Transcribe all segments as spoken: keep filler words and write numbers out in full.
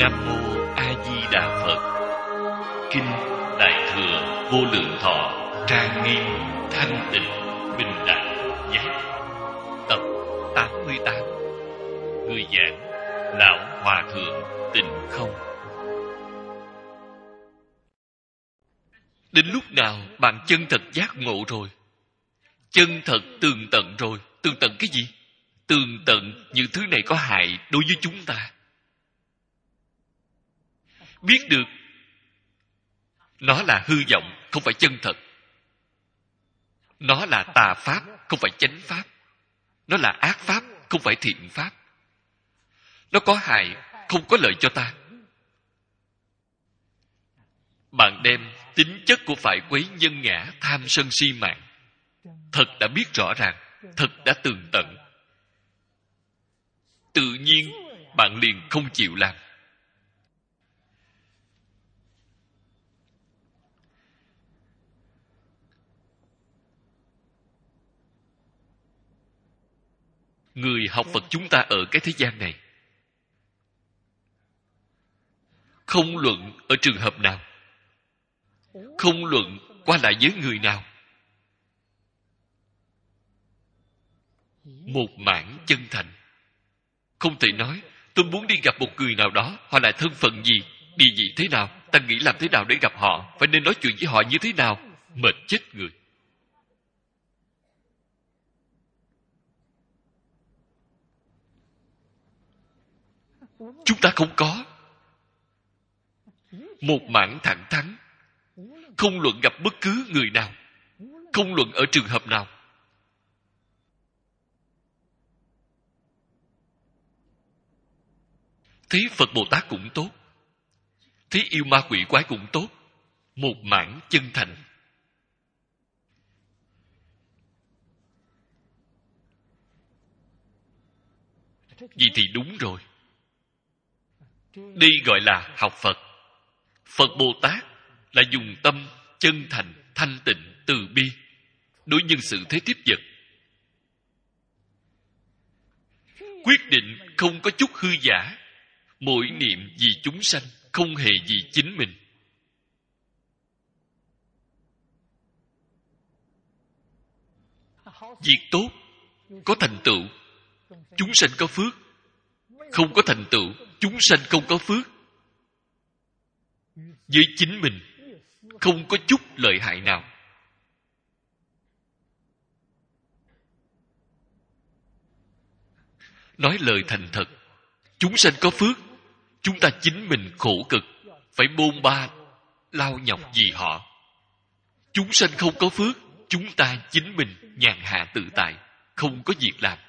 Nam Mô A Di Đà Phật. Kinh Đại Thừa Vô Lượng Thọ Trang Nghiêm Thanh Tịnh Bình Đẳng Giác. Tập tám mươi tám. Người giảng Lão Hòa Thượng Tịnh Không. Đến lúc nào bạn chân thật giác ngộ rồi? Chân thật tường tận rồi. Tường tận cái gì? Tường tận những thứ này có hại đối với chúng ta. Biết được nó là hư vọng, không phải chân thật. Nó là tà pháp, không phải chánh pháp. Nó là ác pháp, không phải thiện pháp. Nó có hại, không có lợi cho ta. Bạn đem tính chất của phải quấy nhân ngã, tham sân si mạng thật đã biết rõ ràng, thật đã tường tận, tự nhiên bạn liền không chịu làm. Người học Phật chúng ta ở cái thế gian này, không luận ở trường hợp nào, không luận qua lại với người nào, một mảng chân thành. Không thể nói tôi muốn đi gặp một người nào đó, họ là thân phận gì, địa vị thế nào, ta nghĩ làm thế nào để gặp họ, phải nên nói chuyện với họ như thế nào. Mệt chết người. Chúng ta không có một mảng thẳng thắn, không luận gặp bất cứ người nào, không luận ở trường hợp nào. Thấy Phật Bồ Tát cũng tốt, thấy yêu ma quỷ quái cũng tốt, một mảng chân thành. Vậy thì đúng rồi. Đây gọi là học Phật. Phật Bồ Tát là dùng tâm chân thành, thanh tịnh, từ bi đối nhân xử thế tiếp vật. Quyết định không có chút hư giả, mỗi niệm vì chúng sanh, không hề vì chính mình. Việc tốt có thành tựu, chúng sanh có phước. Không có thành tựu, chúng sanh không có phước. Với chính mình không có chút lợi hại nào. Nói lời thành thật, chúng sanh có phước, chúng ta chính mình khổ cực, phải bôn ba lao nhọc vì họ. Chúng sanh không có phước, chúng ta chính mình nhàn hạ tự tại, không có việc làm.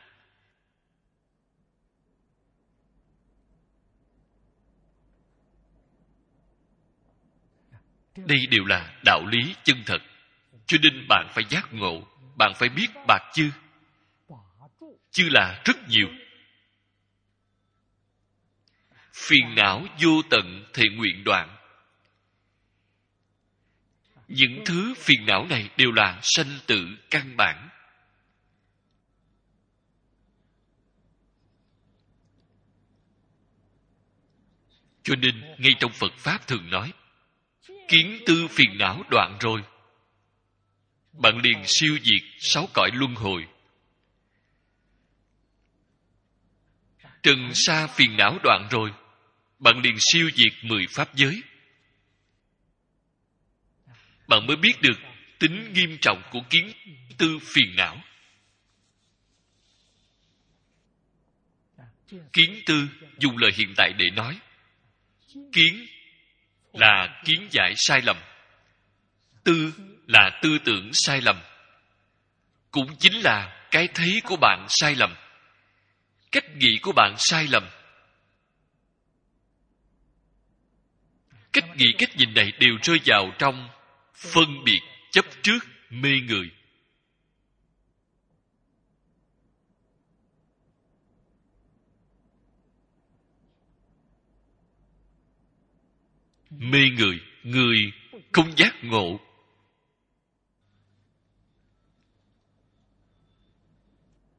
Đây đều là đạo lý chân thật. Cho nên bạn phải giác ngộ, bạn phải biết bạc chư. Chư là rất nhiều. Phiền não vô tận thệ nguyện đoạn. Những thứ phiền não này đều là sanh tử căn bản. Cho nên ngay trong Phật Pháp thường nói, kiến tư phiền não đoạn rồi, bạn liền siêu diệt sáu cõi luân hồi. Trần sa phiền não đoạn rồi, bạn liền siêu diệt mười pháp giới. Bạn mới biết được tính nghiêm trọng của kiến tư phiền não. Kiến tư dùng lời hiện tại để nói. Kiến là kiến giải sai lầm, tư là tư tưởng sai lầm, cũng chính là cái thấy của bạn sai lầm, cách nghĩ của bạn sai lầm. Cách nghĩ, cách nhìn này đều rơi vào trong phân biệt, chấp trước, mê người. Mê người, người không giác ngộ.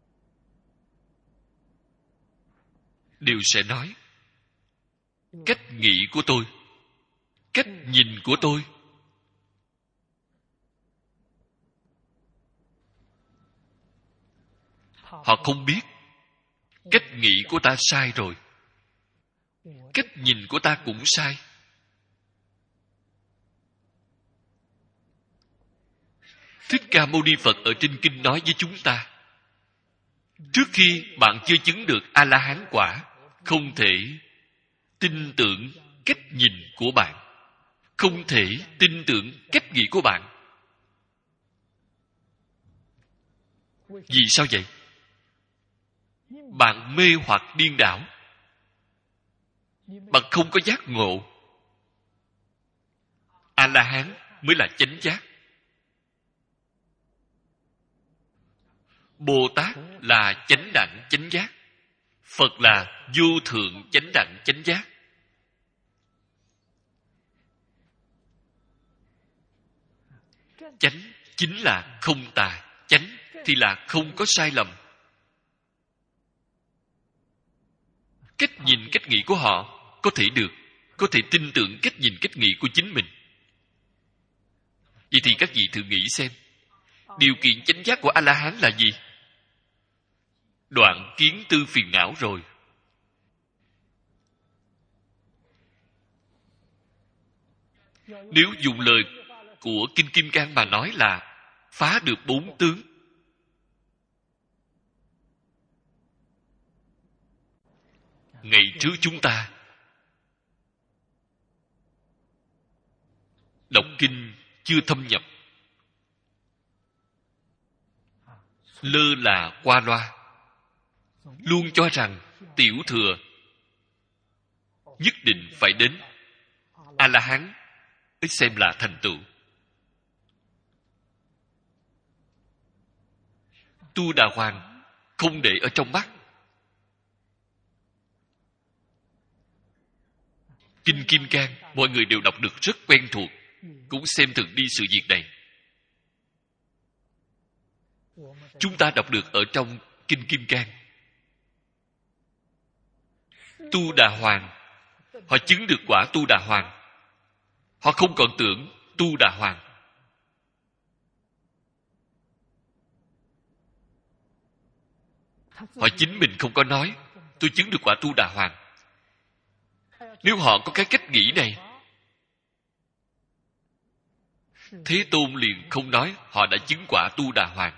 Đều sẽ nói cách nghĩ của tôi, cách nhìn của tôi. Họ không biết cách nghĩ của ta sai rồi, cách nhìn của ta cũng sai. Thích Ca Mâu Ni Phật ở trên kinh nói với chúng ta, trước khi bạn chưa chứng được A-la-hán quả, không thể tin tưởng cách nhìn của bạn, không thể tin tưởng cách nghĩ của bạn. Vì sao vậy? Bạn mê hoặc điên đảo, bạn không có giác ngộ. A-la-hán mới là chánh giác. Bồ Tát là chánh đẳng chánh giác, Phật là vô thượng chánh đẳng chánh giác. Chánh chính là không tà, chánh thì là không có sai lầm. Cách nhìn cách nghĩ của họ có thể được, có thể tin tưởng cách nhìn cách nghĩ của chính mình. Vậy thì các vị thử nghĩ xem, điều kiện chánh giác của A-la-hán là gì? Đoạn kiến tư phiền não rồi. Nếu dùng lời của Kinh Kim Cang mà nói là phá được bốn tướng. Ngày trước chúng ta đọc kinh chưa thâm nhập, lơ là qua loa, luôn cho rằng tiểu thừa nhất định phải đến A-la-hán mới xem là thành tựu. Tu Đà Hoàng không để ở trong mắt. Kinh Kim Cang mọi người đều đọc được rất quen thuộc, cũng xem thường đi sự việc này. Chúng ta đọc được ở trong Kinh Kim Cang, Tu Đà Hoàng, họ chứng được quả Tu Đà Hoàng, họ không còn tưởng Tu Đà Hoàng. Họ chính mình không có nói tôi chứng được quả Tu Đà Hoàng. Nếu họ có cái cách nghĩ này, Thế Tôn liền không nói họ đã chứng quả Tu Đà Hoàng.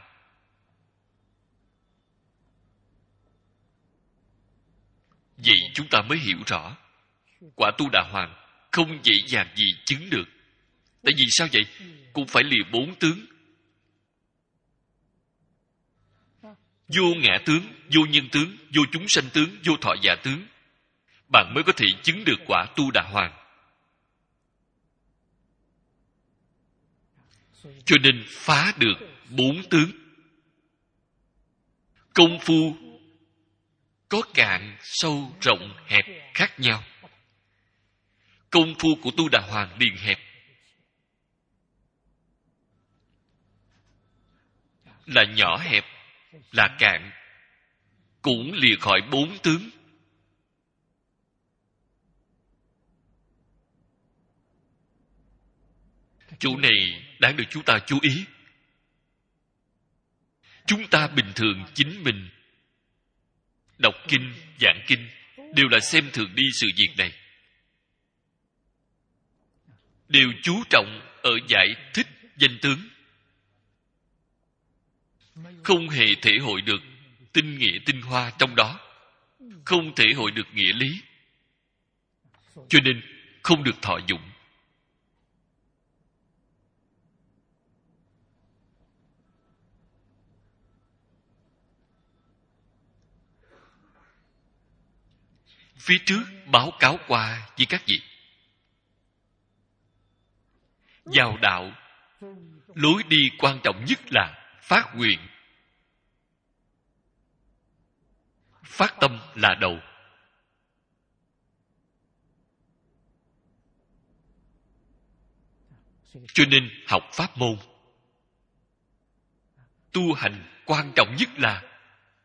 Vậy chúng ta mới hiểu rõ quả Tu Đà Hoàng không dễ dàng gì chứng được. Tại vì sao vậy? Cũng phải lìa bốn tướng: vô ngã tướng, vô nhân tướng, vô chúng sanh tướng, vô thọ giả tướng. Bạn mới có thể chứng được quả Tu Đà Hoàng. Cho nên phá được bốn tướng. Công phu có cạn, sâu, rộng, hẹp khác nhau. Công phu của Tu Đà Hoàng liền hẹp, là nhỏ hẹp, là cạn, cũng lìa khỏi bốn tướng. Chỗ này đáng được chúng ta chú ý. Chúng ta bình thường chính mình đọc kinh, giảng kinh đều là xem thường đi sự việc này, đều chú trọng ở giải thích danh tướng, không hề thể hội được tinh nghĩa tinh hoa trong đó, không thể hội được nghĩa lý, cho nên không được thọ dụng. Phía trước báo cáo qua với các vị, vào đạo lối đi quan trọng nhất là phát nguyện. Phát tâm là đầu. Cho nên học pháp môn, tu hành quan trọng nhất là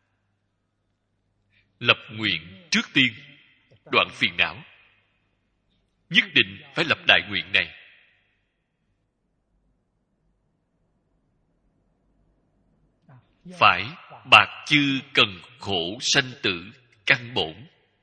lập nguyện trước tiên, đoạn phiền não. nhất định phải lập đại nguyện này. Phải bạc chư cần khổ sanh tử căn bổn.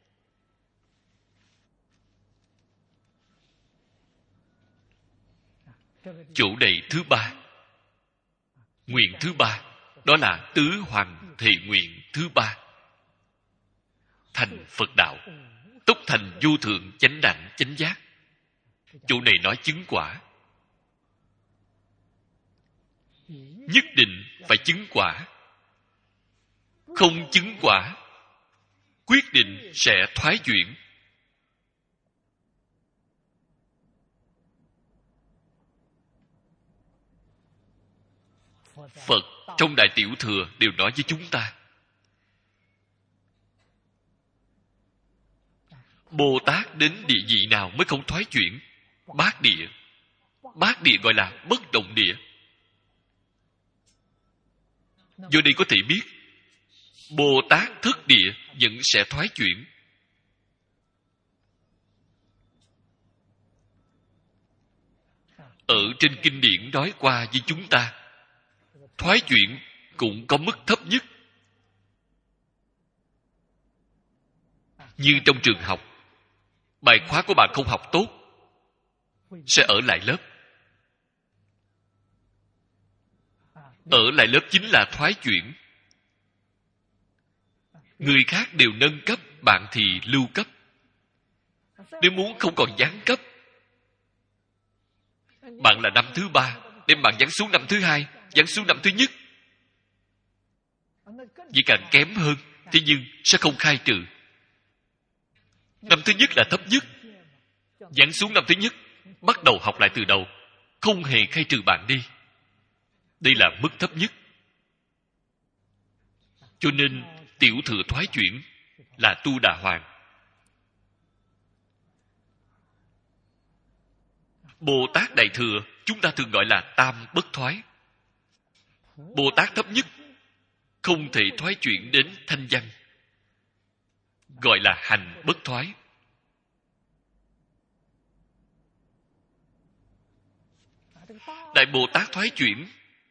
Chỗ này thứ ba, nguyện thứ ba, đó là tứ hoàng thệ nguyện thứ ba. Thành Phật đạo, túc thành vô thượng chánh đẳng chánh giác. Chỗ này nói chứng quả. Nhất định phải chứng quả. Không chứng quả, quyết định sẽ thoái chuyển. Phật trong Đại Tiểu Thừa đều nói với chúng ta, Bồ Tát đến địa vị nào mới không thoái chuyển? Bát địa. Bát địa gọi là bất động địa. Do đây có thể biết, Bồ Tát thất địa vẫn sẽ thoái chuyển. Ở trên kinh điển nói qua với chúng ta, thoái chuyển cũng có mức thấp nhất. Như trong trường học, bài khóa của bạn không học tốt, sẽ ở lại lớp. Ở lại lớp chính là thoái chuyển. Người khác đều nâng cấp, bạn thì lưu cấp. Nếu muốn không còn giáng cấp, bạn là năm thứ ba, đem bạn giáng xuống năm thứ hai, giáng xuống năm thứ nhất. Vì càng kém hơn, thế nhưng sẽ không khai trừ. Năm thứ nhất là thấp nhất, giáng xuống năm thứ nhất, bắt đầu học lại từ đầu, không hề khai trừ bạn đi. Đây là mức thấp nhất. Cho nên tiểu thừa thoái chuyển là tu đà hoàng. Bồ Tát Đại Thừa chúng ta thường gọi là tam bất thoái. Bồ Tát thấp nhất không thể thoái chuyển đến thanh văn, gọi là hành bất thoái. Đại Bồ Tát thoái chuyển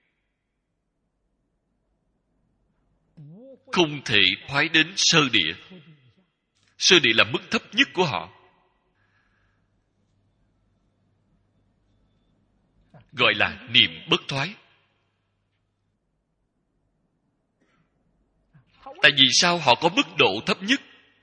không thể thoái đến sơ địa. Sơ địa là mức thấp nhất của họ, gọi là niệm bất thoái. Tại vì sao họ có mức độ thấp nhất,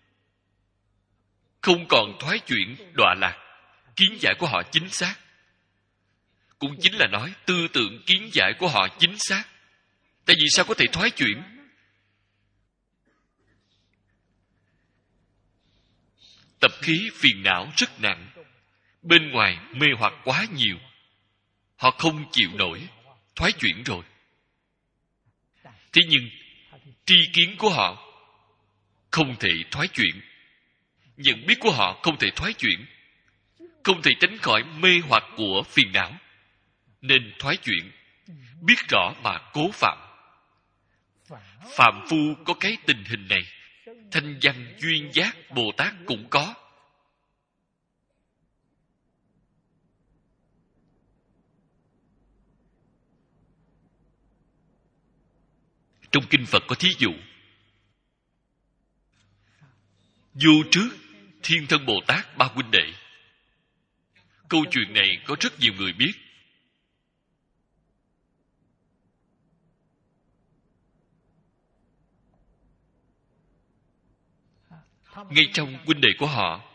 không còn thoái chuyển đọa lạc, kiến giải của họ chính xác. Cũng chính là nói tư tưởng kiến giải của họ chính xác. Tại vì sao có thể thoái chuyển? Tập khí phiền não rất nặng, bên ngoài mê hoặc quá nhiều, họ không chịu nổi, thoái chuyển rồi. Thế nhưng tri kiến của họ không thể thoái chuyển, nhận biết của họ không thể thoái chuyển, không thể tránh khỏi mê hoặc của phiền não, nên thoái chuyển. Biết rõ mà cố phạm. Phạm phu có cái tình hình này, thanh văn duyên giác Bồ Tát cũng có. Trong kinh Phật có thí dụ, vô trước Thiên Thân Bồ Tát ba huynh đệ. Câu chuyện này có rất nhiều người biết. Ngay trong huynh đệ của họ,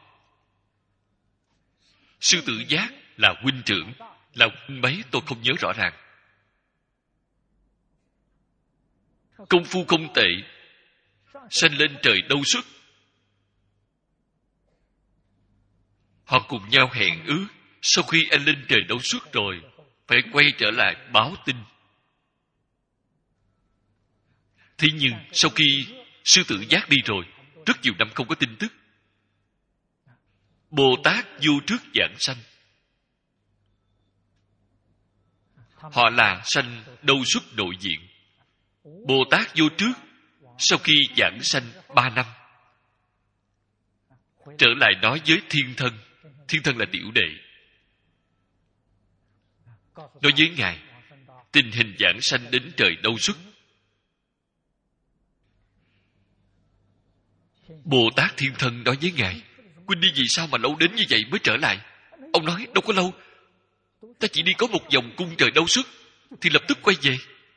Sư Tử Giác là huynh trưởng, là huynh mấy tôi không nhớ rõ ràng. Công phu không tệ, sanh lên trời đâu xuất. Họ cùng nhau hẹn ước, sau khi anh lên trời đâu xuất rồi, phải quay trở lại báo tin. Thế nhưng sau khi Sư Tử Giác đi rồi, rất nhiều năm không có tin tức. Bồ Tát vô trước giảng sanh. Họ là sanh đâu xuất nội diện. Bồ Tát vô trước, sau khi giảng sanh ba năm, trở lại nói với Thiên Thân. Thiên thân là tiểu đệ, nói với ngài tình hình giảng sanh đến trời đâu xuất. Bồ Tát Thiên Thân nói với ngài, huynh đi vì sao mà lâu đến như vậy mới trở lại? Ông nói, đâu có lâu, ta chỉ đi có một vòng cung trời đâu xuất thì lập tức quay về.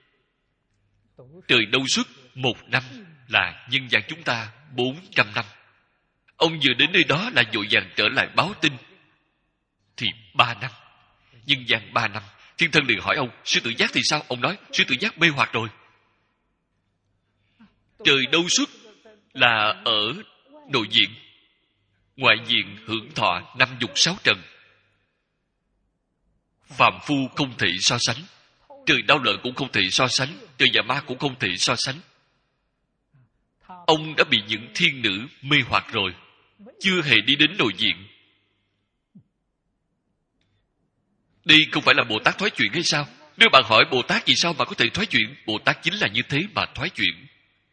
Trời đâu xuất một năm là nhân gian chúng ta bốn trăm năm. Ông vừa đến nơi đó là vội vàng trở lại báo tin thì ba năm. Nhân gian ba năm. Thiên Thân liền hỏi ông, sư tử giác thì sao? Ông nói, sư tử giác mê hoặc rồi. Trời đâu xuất là ở nội diện, ngoại diện hưởng thọ năm dục sáu trần. Phàm phu không thể so sánh, trời đau lợi cũng không thể so sánh, trời và ma cũng không thể so sánh. Ông đã bị những thiên nữ mê hoặc rồi, chưa hề đi đến nội diện. Đây không phải là Bồ Tát thoái chuyển hay sao? Nếu bạn hỏi Bồ Tát vì sao mà có thể thoái chuyển, Bồ Tát chính là như thế mà thoái chuyển.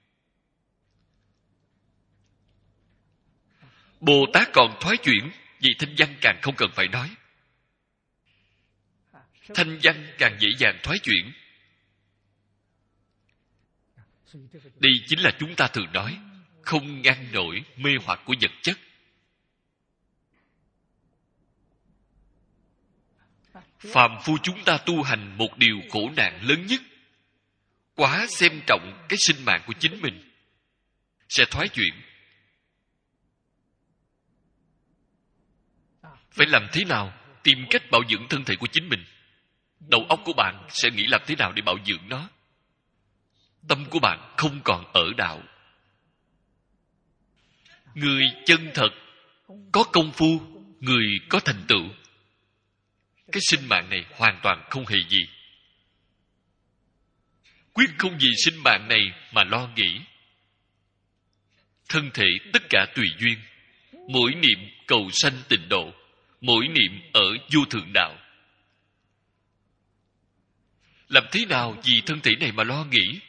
Bồ Tát còn thoái chuyển, vì thanh văn càng không cần phải nói. Thanh văn càng dễ dàng thoái chuyển. Đây chính là chúng ta thường nói, không ngăn nổi mê hoặc của vật chất. Phàm phu chúng ta tu hành một điều khổ nạn lớn nhất, quá xem trọng cái sinh mạng của chính mình, sẽ thoái chuyển. Phải làm thế nào? Tìm cách bảo dưỡng thân thể của chính mình. Đầu óc của bạn sẽ nghĩ làm thế nào để bảo dưỡng nó. Tâm của bạn không còn ở đạo. Người chân thật, có công phu, người có thành tựu, cái sinh mạng này hoàn toàn không hề gì. Quyết không vì sinh mạng này mà lo nghĩ. Thân thể tất cả tùy duyên, mỗi niệm cầu sanh tịnh độ, mỗi niệm ở vô thượng đạo. Làm thế nào vì thân thể này mà lo nghĩ?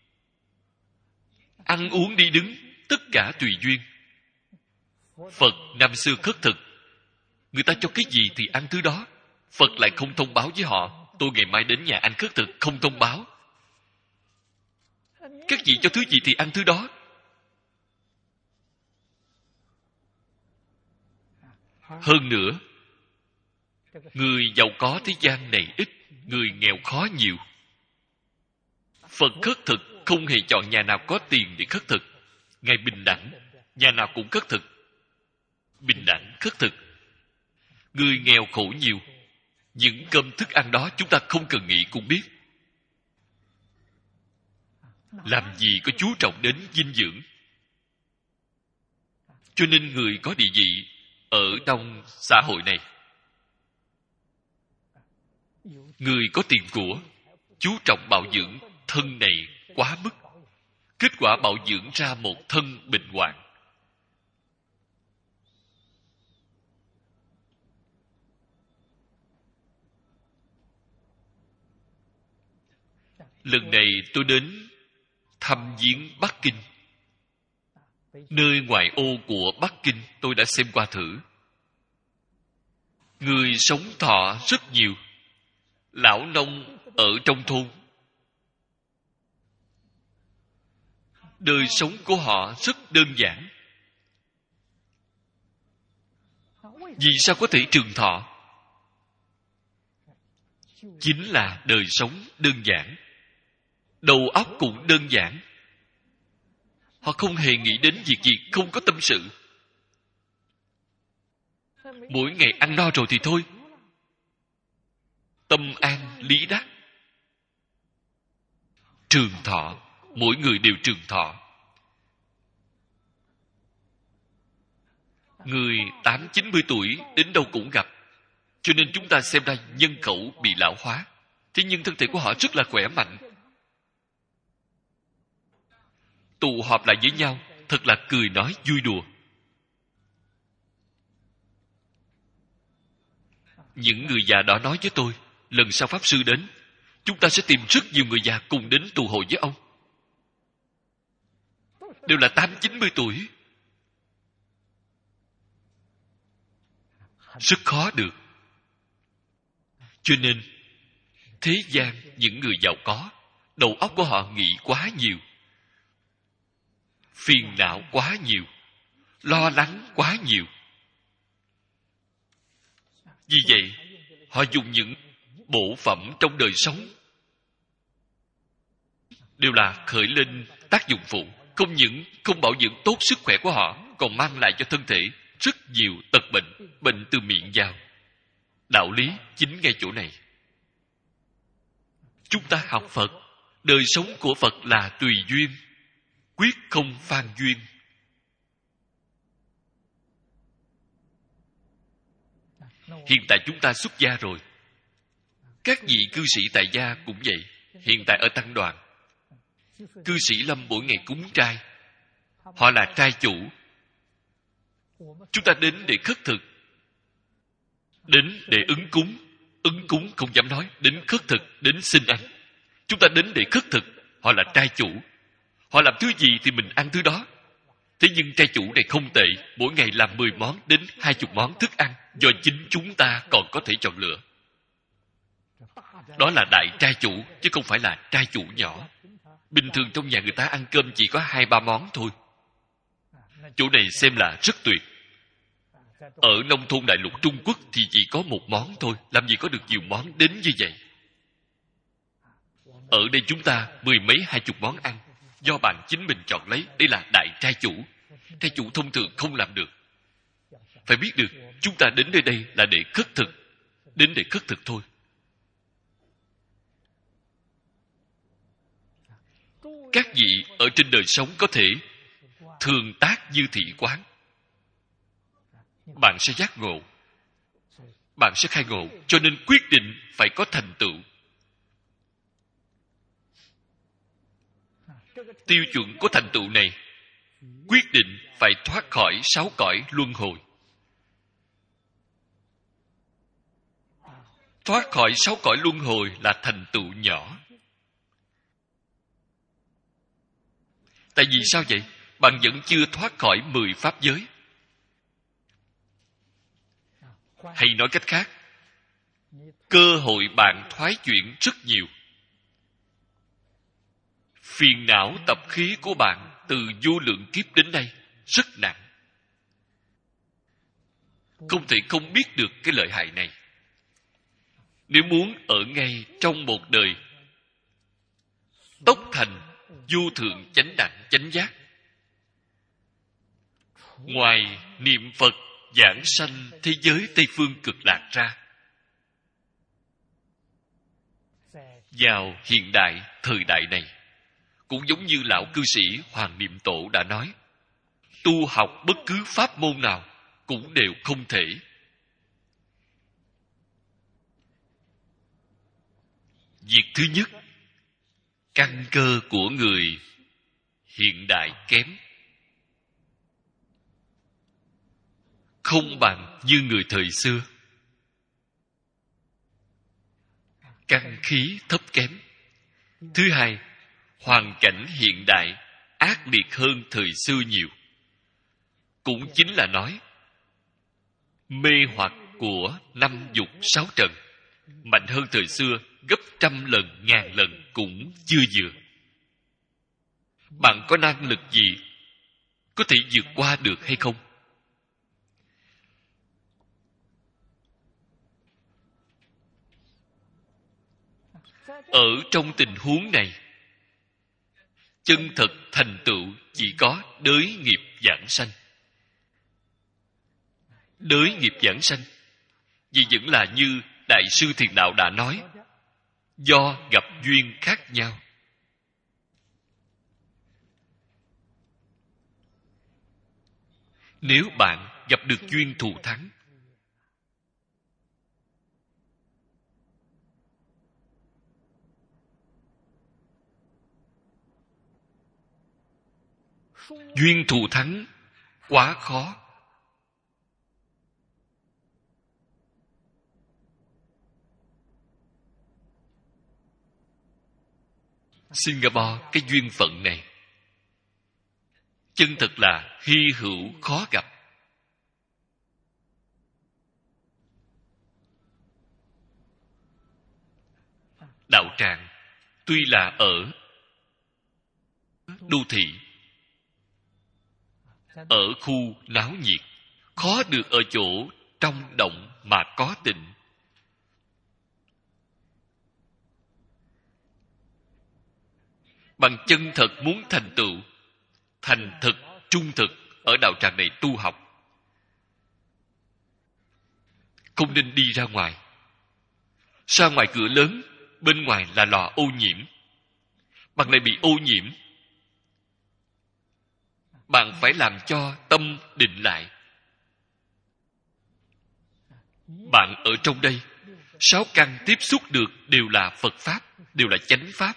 Ăn uống đi đứng, tất cả tùy duyên. Phật năm xưa khất thực, người ta cho cái gì thì ăn thứ đó. Phật lại không thông báo với họ, tôi ngày mai đến nhà ăn khất thực, không thông báo. Các vị cho thứ gì thì ăn thứ đó. Hơn nữa, người giàu có thế gian này ít, người nghèo khó nhiều. Phật khất thực không hề chọn nhà nào có tiền để khất thực. Ngài bình đẳng, nhà nào cũng khất thực. Bình đẳng khất thực. Người nghèo khổ nhiều, những cơm thức ăn đó chúng ta không cần nghĩ cũng biết. Làm gì có chú trọng đến dinh dưỡng. Cho nên người có địa vị ở trong xã hội này, người có tiền của, chú trọng bảo dưỡng thân này quá mức. Kết quả bảo dưỡng ra một thân bệnh hoạn. Lần này tôi đến thăm viếng Bắc Kinh. Nơi ngoại ô của Bắc Kinh tôi đã xem qua thử. Người sống thọ rất nhiều. Lão nông ở trong thôn, đời sống của họ rất đơn giản. Vì sao có thể trường thọ? Chính là đời sống đơn giản, đầu óc cũng đơn giản. Họ không hề nghĩ đến việc gì, không có tâm sự. Mỗi ngày ăn no rồi thì thôi. Tâm an lý đắc. Trường thọ, mỗi người đều trường thọ. Người tám chín mươi tuổi đến đâu cũng gặp. Cho nên chúng ta xem ra nhân khẩu bị lão hóa. Thế nhưng thân thể của họ rất là khỏe mạnh. Tụ họp lại với nhau, thật là cười nói vui đùa. Những người già đó nói với tôi, lần sau Pháp Sư đến, chúng ta sẽ tìm rất nhiều người già cùng đến tụ hội với ông. Đều là tám chín mươi tuổi. rất khó được. Cho nên thế gian những người giàu có, đầu óc của họ nghĩ quá nhiều, phiền não quá nhiều, lo lắng quá nhiều. Vì vậy họ dùng những bộ phẩm trong đời sống đều là khởi lên tác dụng phụ, không những không bảo dưỡng tốt sức khỏe của họ, còn mang lại cho thân thể rất nhiều tật bệnh, bệnh từ miệng vào. Đạo lý chính ngay chỗ này. Chúng ta học Phật, đời sống của Phật là tùy duyên, quyết không phan duyên. Hiện tại chúng ta xuất gia rồi, các vị cư sĩ tại gia cũng vậy. Hiện tại ở tăng đoàn, cư sĩ Lâm mỗi ngày cúng trai, họ là trai chủ. Chúng ta đến để khất thực, đến để ứng cúng. Ứng cúng không dám nói, đến khất thực, đến xin ăn. Chúng ta đến để khất thực, họ là trai chủ, họ làm thứ gì thì mình ăn thứ đó. Thế nhưng trai chủ này không tệ, mỗi ngày làm mười món đến hai chục món thức ăn do chính chúng ta còn có thể chọn lựa. Đó là đại trai chủ, chứ không phải là trai chủ nhỏ. Bình thường trong nhà người ta ăn cơm chỉ có hai ba món thôi. Chỗ này xem là rất tuyệt. Ở nông thôn đại lục Trung Quốc thì chỉ có một món thôi, làm gì có được nhiều món đến như vậy. Ở đây chúng ta mười mấy hai chục món ăn, do bạn chính mình chọn lấy. Đây là đại trai chủ. Trai chủ thông thường không làm được. Phải biết được chúng ta đến nơi đây là để khất thực, đến để khất thực thôi. Các vị ở trên đời sống có thể thường tác như thị quán, bạn sẽ giác ngộ, bạn sẽ khai ngộ. Cho nên quyết định phải có thành tựu. Tiêu chuẩn của thành tựu này quyết định phải thoát khỏi sáu cõi luân hồi. Thoát khỏi sáu cõi luân hồi là thành tựu nhỏ. Tại vì sao vậy? Bạn vẫn chưa thoát khỏi mười pháp giới. Hay nói cách khác, cơ hội bạn thoái chuyển rất nhiều. Phiền não tập khí của bạn từ vô lượng kiếp đến nay rất nặng. Không thể không biết được cái lợi hại này. Nếu muốn ở ngay trong một đời tốc thành vô thượng chánh đẳng chánh giác, ngoài niệm Phật giảng sanh thế giới Tây Phương Cực Lạc ra, vào hiện đại thời đại này, cũng giống như lão cư sĩ Hoàng Niệm Tổ đã nói, tu học bất cứ pháp môn nào cũng đều không thể. Việc thứ nhất, căn cơ của người hiện đại kém, không bằng như người thời xưa. Căn khí thấp kém. Thứ hai, hoàn cảnh hiện đại ác liệt hơn thời xưa nhiều. Cũng chính là nói, mê hoặc của năm dục sáu trần mạnh hơn thời xưa gấp trăm lần, ngàn lần cũng chưa vừa. Bạn có năng lực gì có thể vượt qua được hay không? Ở trong tình huống này, chân thật thành tựu chỉ có đới nghiệp giảng sanh. Đới nghiệp giảng sanh vì vẫn là như Đại sư Thiền Đạo đã nói, do gặp duyên khác nhau. Nếu bạn gặp được duyên thù thắng, duyên thù thắng quá khó. Singapore, cái duyên phận này chân thật là hy hữu khó gặp. đạo tràng tuy là ở đô thị, ở khu náo nhiệt, khó được ở chỗ trong động mà có tịnh. Bằng chân thật muốn thành tựu, thành thực, trung thực ở đạo tràng này tu học, không nên đi ra ngoài. Ra ngoài cửa lớn, bên ngoài là lò ô nhiễm. Bạn lại bị ô nhiễm. Bạn phải làm cho tâm định lại. Bạn ở trong đây, sáu căn tiếp xúc được đều là Phật Pháp, đều là chánh Pháp.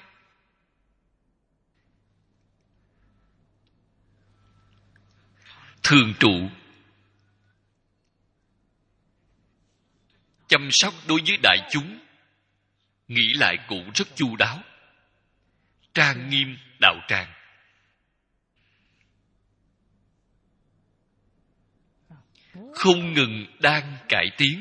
Thường trụ, chăm sóc đối với đại chúng, nghĩ lại cũng rất chu đáo, trang nghiêm đạo tràng. Không ngừng đang cải tiến,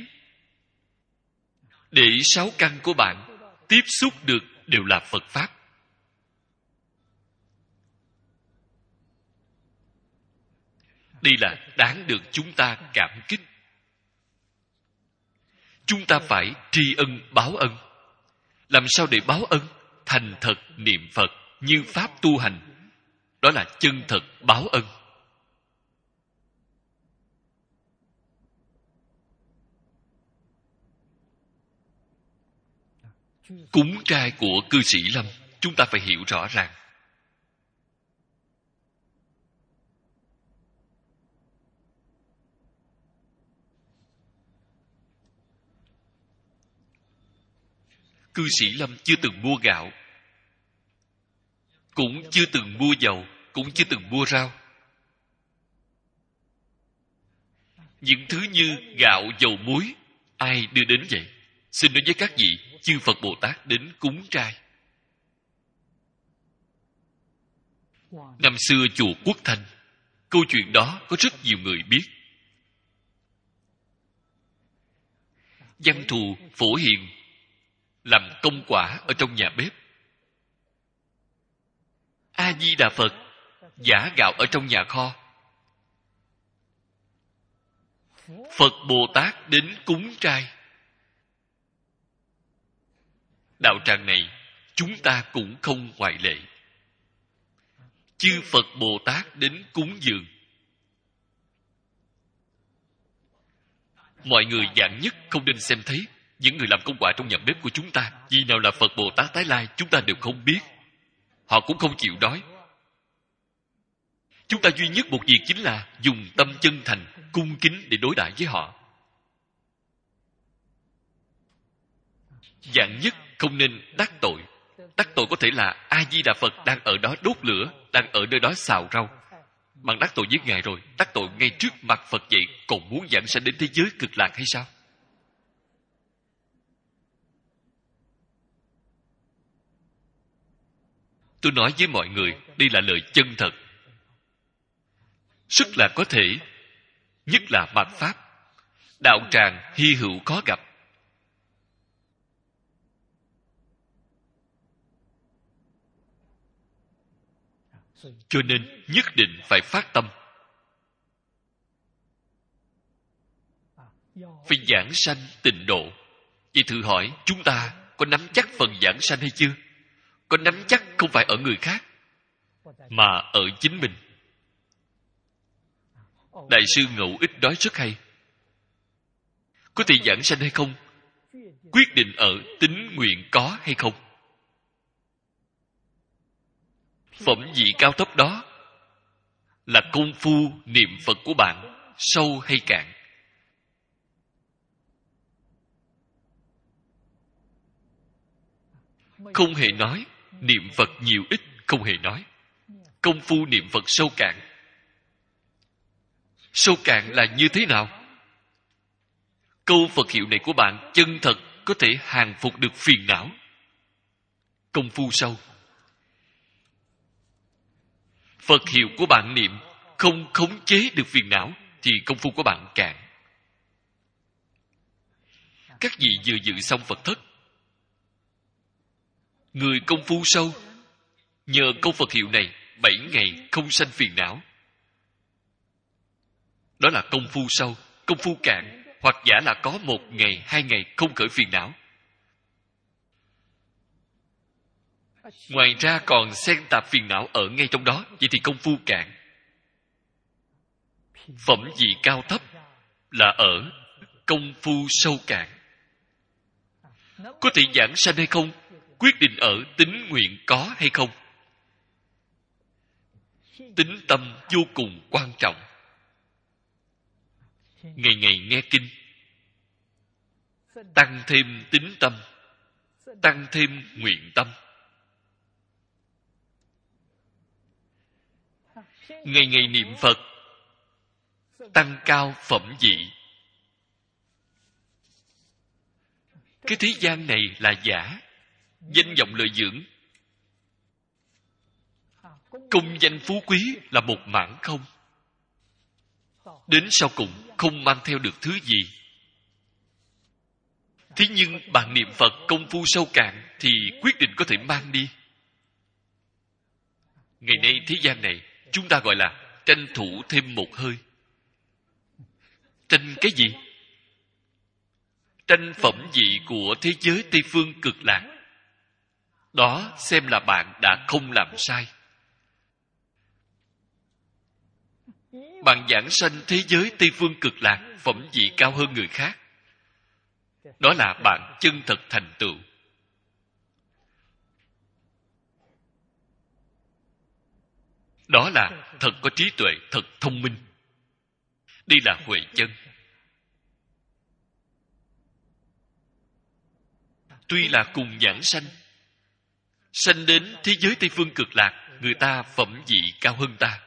để sáu căn của bạn tiếp xúc được đều là Phật Pháp. Đây là đáng được chúng ta cảm kích. Chúng ta phải tri ân báo ân. Làm sao để báo ân? Thành thật niệm Phật như pháp tu hành. Đó là chân thật báo ân. Cúng trai của cư sĩ Lâm, chúng ta phải hiểu rõ ràng. Cư sĩ Lâm chưa từng mua gạo, cũng chưa từng mua dầu, cũng chưa từng mua rau. Những thứ như gạo, dầu, muối, ai đưa đến vậy? Xin nói với các vị, chư Phật Bồ Tát đến cúng trai. Năm xưa chùa Quốc Thanh, câu chuyện đó có rất nhiều người biết. Văn thù Phổ Hiền làm công quả ở trong nhà bếp. A Di Đà Phật giã gạo ở trong nhà kho. Phật Bồ Tát đến cúng trai. Đạo tràng này chúng ta cũng không ngoại lệ. Chư Phật Bồ Tát đến cúng dường. Mọi người dạng nhất không nên xem thấy những người làm công quả trong nhà bếp của chúng ta. Vì nào là Phật Bồ Tát tái lai chúng ta đều không biết. Họ cũng không chịu đói. Chúng ta duy nhất một việc chính là dùng tâm chân thành, cung kính để đối đãi với họ. Dạng nhất không nên đắc tội. Đắc tội có thể là A Di Đà Phật đang ở đó đốt lửa, đang ở nơi đó xào rau. Bạn đắc tội với Ngài rồi, đắc tội ngay trước mặt Phật vậy, còn muốn giảng sanh đến thế giới cực lạc hay sao? Tôi nói với mọi người, đây là lời chân thật. Rất là có thể, nhất là mạt Pháp. Đạo tràng hy hữu khó gặp. Cho nên nhất định phải phát tâm, phải giảng sanh tịnh độ. Vậy thử hỏi, chúng ta có nắm chắc phần giảng sanh hay chưa? Có nắm chắc không phải ở người khác, mà ở chính mình. Đại sư Ngẫu Ích nói rất hay. Có thể giảng sanh hay không, quyết định ở tín nguyện có hay không. Phẩm vị cao thấp đó là công phu niệm Phật của bạn sâu hay cạn. Không hề nói niệm Phật nhiều ít, không hề nói công phu niệm Phật sâu cạn. Sâu cạn là như thế nào? Câu Phật hiệu này của bạn chân thật có thể hàng phục được phiền não. Công phu sâu. Phật hiệu của bạn niệm không khống chế được phiền não thì công phu của bạn cạn. Các vị vừa dự xong Phật thất, Người công phu sâu, nhờ câu Phật hiệu này, bảy ngày không sanh phiền não. Đó là công phu sâu. Công phu cạn, hoặc giả là có một ngày, hai ngày không khởi phiền não. Ngoài ra còn xen tạp phiền não ở ngay trong đó, vậy thì công phu cạn. Phẩm vị cao thấp là ở công phu sâu cạn. Có thể giảng sanh hay không, quyết định ở tín nguyện có hay không. Tín tâm vô cùng quan trọng. Ngày ngày nghe kinh, tăng thêm tín tâm, tăng thêm nguyện tâm. Ngày ngày niệm Phật, tăng cao phẩm vị. Cái thế gian này là giả, danh vọng lợi dưỡng, công danh phú quý là một mảng không. Đến sau cùng không mang theo được thứ gì. Thế nhưng bạn niệm Phật công phu sâu cạn thì quyết định có thể mang đi. Ngày nay thế gian này chúng ta gọi là tranh thủ thêm một hơi. Tranh cái gì? Tranh phẩm vị của thế giới Tây Phương Cực Lạc. Đó xem là bạn đã không làm sai. Bạn giảng sanh thế giới Tây Phương Cực Lạc, phẩm vị cao hơn người khác. Đó là bạn chân thật thành tựu. Đó là thật có trí tuệ, thật thông minh. Đây là huệ chân. Tuy là cùng giảng sanh, sanh đến thế giới Tây Phương Cực Lạc, người ta phẩm vị cao hơn ta.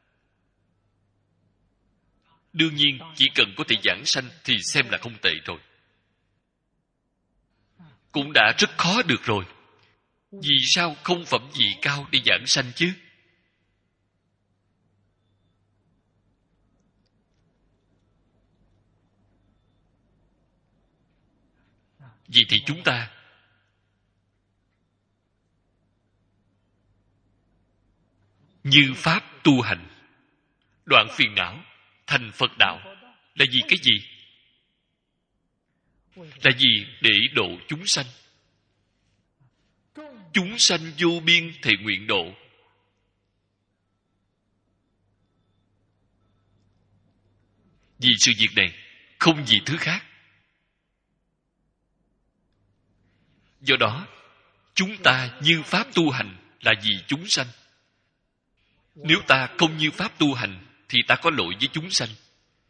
Đương nhiên, chỉ cần có thể giảng sanh thì xem là không tệ rồi. Cũng đã rất khó được rồi. Vì sao không phẩm vị cao để giảng sanh chứ? Vì thì chúng ta như pháp tu hành, đoạn phiền não, thành Phật đạo là vì cái gì? Là vì để độ chúng sanh. Chúng sanh vô biên thệ nguyện độ. Vì sự việc này, không vì thứ khác. Do đó, chúng ta như pháp tu hành là vì chúng sanh. Nếu ta không như pháp tu hành thì ta có lỗi với chúng sanh.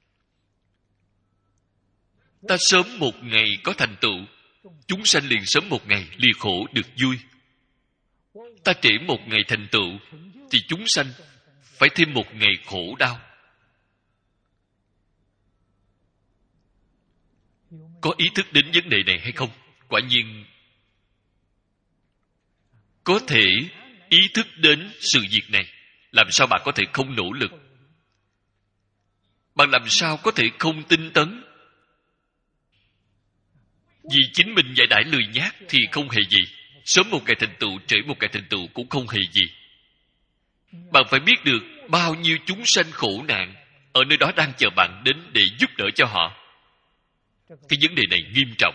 Ta sớm một ngày có thành tựu, chúng sanh liền sớm một ngày lìa khổ được vui. Ta trễ một ngày thành tựu thì chúng sanh phải thêm một ngày khổ đau. Có ý thức đến vấn đề này hay không? Quả nhiên có thể ý thức đến sự việc này. Làm sao bạn có thể không nỗ lực? Bạn làm sao có thể không tinh tấn? Vì chính mình giải đãi lười nhác thì không hề gì. Sớm một ngày thành tựu, trễ một ngày thành tựu cũng không hề gì. Bạn phải biết được bao nhiêu chúng sanh khổ nạn ở nơi đó đang chờ bạn đến để giúp đỡ cho họ. Cái vấn đề này nghiêm trọng.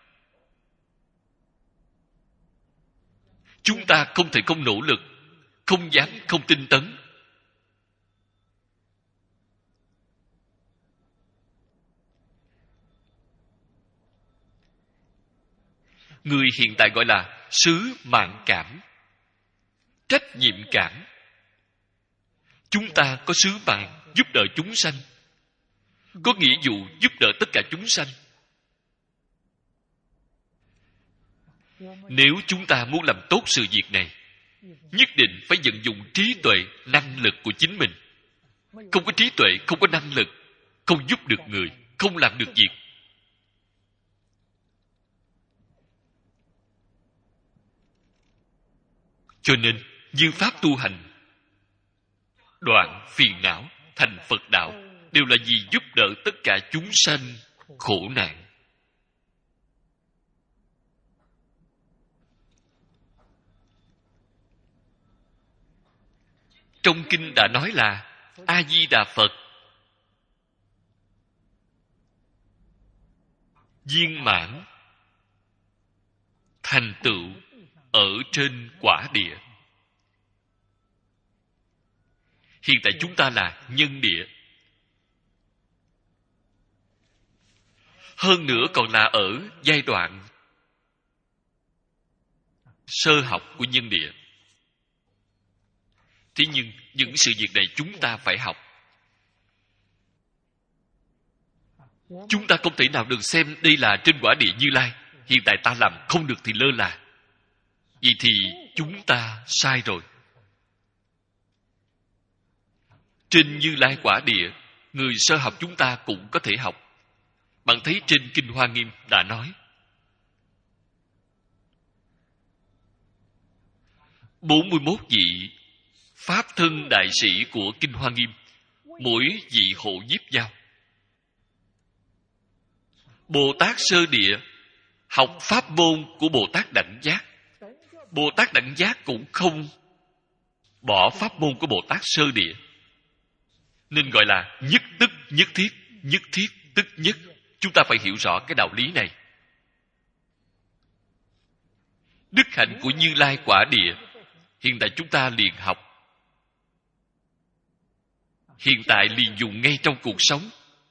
Chúng ta không thể không nỗ lực, không dám không tinh tấn. Người hiện tại gọi là sứ mạng cảm, trách nhiệm cảm. Chúng ta có sứ mạng giúp đỡ chúng sanh, có nghĩa vụ giúp đỡ tất cả chúng sanh. Nếu chúng ta muốn làm tốt sự việc này, nhất định phải vận dụng trí tuệ, năng lực của chính mình. Không có trí tuệ, không có năng lực, không giúp được người, không làm được việc. Cho nên, như pháp tu hành, đoạn phiền não, thành Phật đạo, đều là vì giúp đỡ tất cả chúng sanh khổ nạn. Trong kinh đã nói là A Di Đà Phật viên mãn thành tựu ở trên quả địa. Hiện tại chúng ta là nhân địa, hơn nữa còn là ở giai đoạn sơ học của nhân địa. Thế nhưng những sự việc này chúng ta phải học. Chúng ta không thể nào được xem đây là trên quả địa Như Lai. Hiện tại ta làm không được thì lơ là. Vậy thì chúng ta sai rồi. Trên Như Lai quả địa, người sơ học chúng ta cũng có thể học. Bạn thấy trên Kinh Hoa Nghiêm đã nói, bốn mươi mốt vị Pháp thân đại sĩ của Kinh Hoa Nghiêm, mỗi vị hộ nhiếp nhau. Bồ Tát sơ địa học pháp môn của Bồ Tát Đẳng Giác. Bồ Tát Đẳng Giác cũng không bỏ pháp môn của Bồ Tát sơ địa, nên gọi là nhất tức nhất thiết, nhất thiết tức nhất. Chúng ta phải hiểu rõ cái đạo lý này. Đức hạnh của Như Lai quả địa, hiện tại chúng ta liền học. Hiện tại liền dùng ngay trong cuộc sống.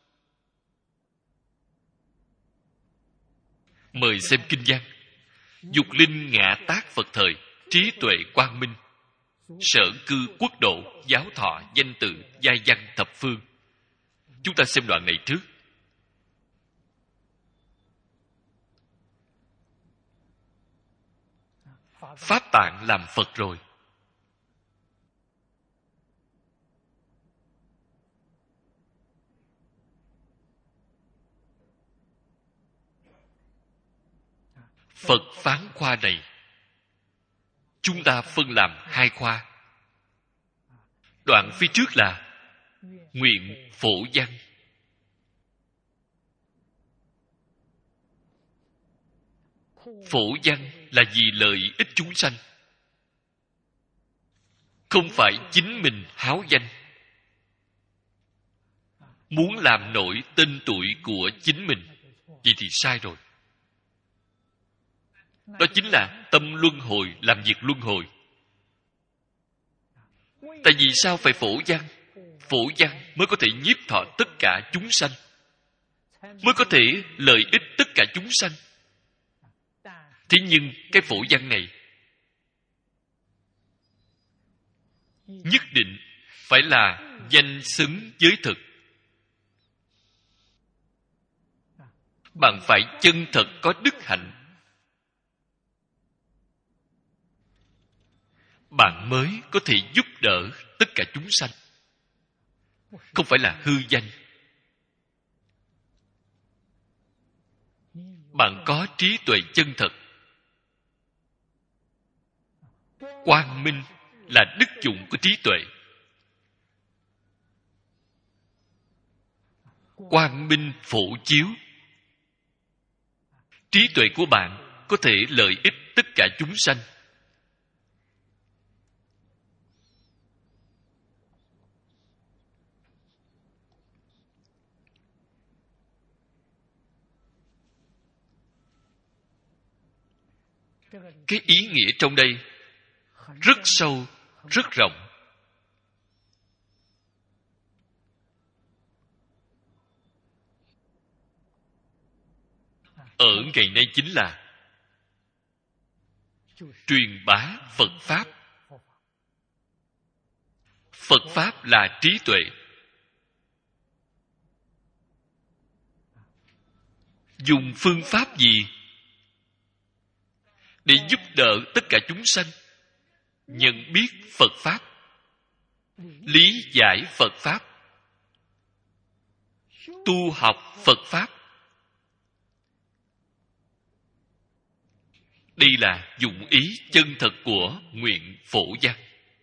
Mời xem kinh văn. Dục linh ngã tác Phật thời, trí tuệ quang minh, sở cư quốc độ, giáo thọ, danh tự, giai văn thập phương. Chúng ta xem đoạn này trước. Pháp tạng làm Phật rồi. Phật phán khoa này chúng ta phân làm hai khoa. Đoạn phía trước là nguyện phổ văn. Phổ văn là vì lợi ích chúng sanh, không phải chính mình háo danh, muốn làm nổi tên tuổi của chính mình. Vậy thì sai rồi. Đó chính là tâm luân hồi, làm việc luân hồi. Tại vì sao phải phổ văn? Phổ văn mới có thể nhiếp thọ tất cả chúng sanh, mới có thể lợi ích tất cả chúng sanh. Thế nhưng cái phổ văn này nhất định phải là danh xứng với thực. Bạn phải chân thật có đức hạnh, bạn mới có thể giúp đỡ tất cả chúng sanh. Không phải là hư danh. Bạn có trí tuệ chân thật. Quang minh là đức dụng của trí tuệ. Quang minh phổ chiếu. Trí tuệ của bạn có thể lợi ích tất cả chúng sanh. Cái ý nghĩa trong đây rất sâu, rất rộng. Ở ngày nay chính là truyền bá Phật Pháp. Phật Pháp là trí tuệ. Dùng phương pháp gì để giúp đỡ tất cả chúng sanh nhận biết Phật Pháp, lý giải Phật Pháp, tu học Phật Pháp? Đây là dụng ý chân thật của nguyện phổ văn.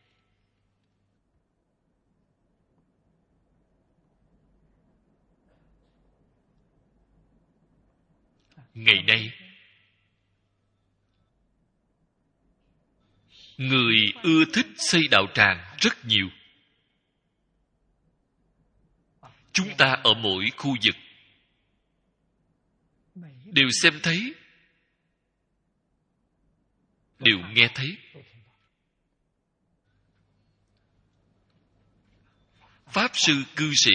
Ngày nay, người ưa thích xây đạo tràng rất nhiều. chúng ta ở mỗi khu vực đều xem thấy, đều nghe thấy. Pháp sư cư sĩ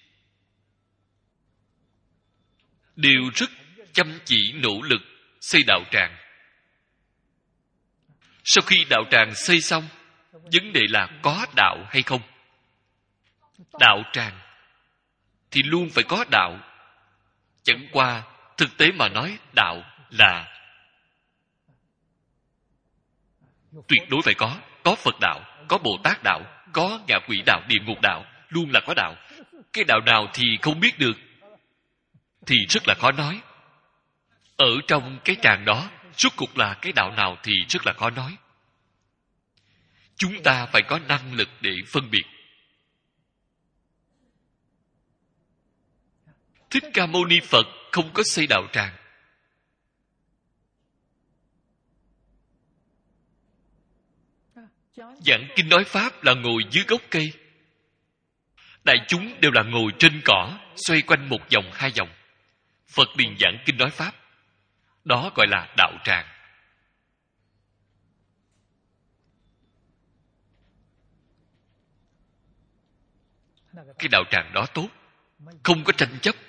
đều rất chăm chỉ nỗ lực xây đạo tràng. Sau khi đạo tràng xây xong, vấn đề là có đạo hay không. Đạo tràng thì luôn phải có đạo. Chẳng qua thực tế mà nói, đạo là tuyệt đối phải có. Có Phật đạo, có Bồ Tát đạo, có ngạ quỷ đạo, địa ngục đạo, luôn là có đạo. Cái đạo nào thì không biết được, thì rất là khó nói. Ở trong cái tràng đó, rốt cuộc là cái đạo nào thì rất là khó nói. Chúng ta phải có năng lực để phân biệt. Thích Ca Mâu Ni Phật không có xây đạo tràng. Giảng kinh nói Pháp là ngồi dưới gốc cây. Đại chúng đều là ngồi trên cỏ, xoay quanh một vòng hai vòng. Phật liền giảng kinh nói Pháp. Đó gọi là đạo tràng. Cái đạo tràng đó tốt, không có tranh chấp.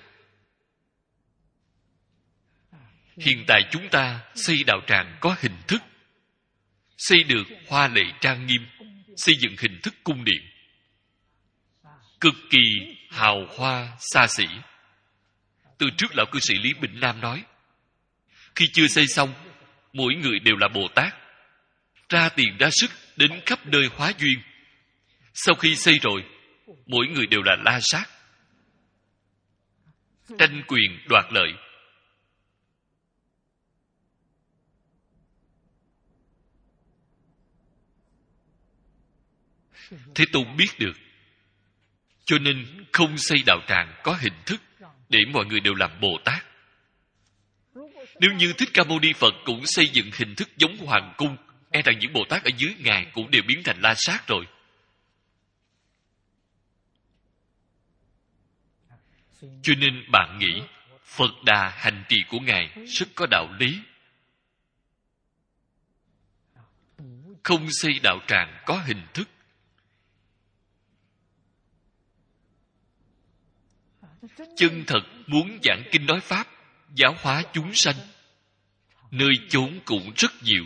Hiện tại chúng ta xây đạo tràng có hình thức, xây được hoa lệ trang nghiêm, xây dựng hình thức cung điện cực kỳ hào hoa xa xỉ. Từ trước lão cư sĩ Lý Bình Nam nói, khi chưa xây xong, mỗi người đều là Bồ Tát, ra tiền ra sức đến khắp nơi hóa duyên. Sau khi xây rồi, mỗi người đều là la sát, tranh quyền đoạt lợi. Thế Tôn biết được, cho nên không xây đạo tràng có hình thức để mọi người đều làm Bồ Tát. Nếu như Thích Ca Mâu Ni Phật cũng xây dựng hình thức giống hoàng cung, e rằng những Bồ Tát ở dưới Ngài cũng đều biến thành la sát rồi. Cho nên bạn nghĩ Phật Đà hành trì của Ngài rất có đạo lý. Không xây đạo tràng có hình thức. Chân thật muốn giảng kinh nói Pháp, giáo hóa chúng sanh, nơi chốn cũng rất nhiều.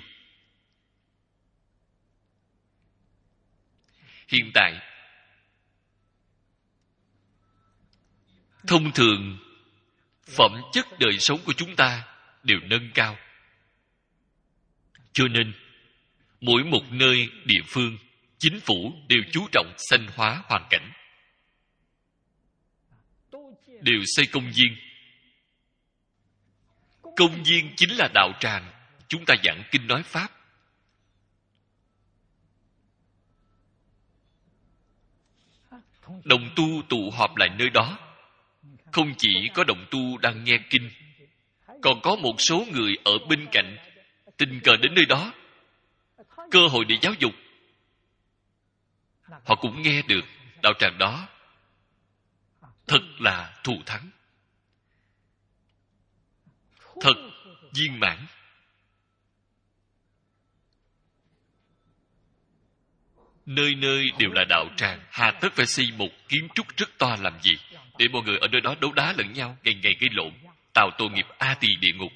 Hiện tại, thông thường, phẩm chất đời sống của chúng ta đều nâng cao. Cho nên, mỗi một nơi, địa phương, chính phủ đều chú trọng xanh hóa hoàn cảnh. Đều xây công viên. Công viên chính là đạo tràng, chúng ta giảng kinh nói Pháp. Đồng tu tụ họp lại nơi đó. Không chỉ có đồng tu đang nghe kinh, còn có một số người ở bên cạnh tình cờ đến nơi đó, cơ hội để giáo dục. Họ cũng nghe được đạo tràng đó thật là thù thắng, thật viên mãn. Nơi nơi đều là đạo tràng, hà tất phải xây một kiến trúc rất to làm gì? Để mọi người ở nơi đó đấu đá lẫn nhau, ngày ngày gây lộn, tạo tội nghiệp a tỳ địa ngục.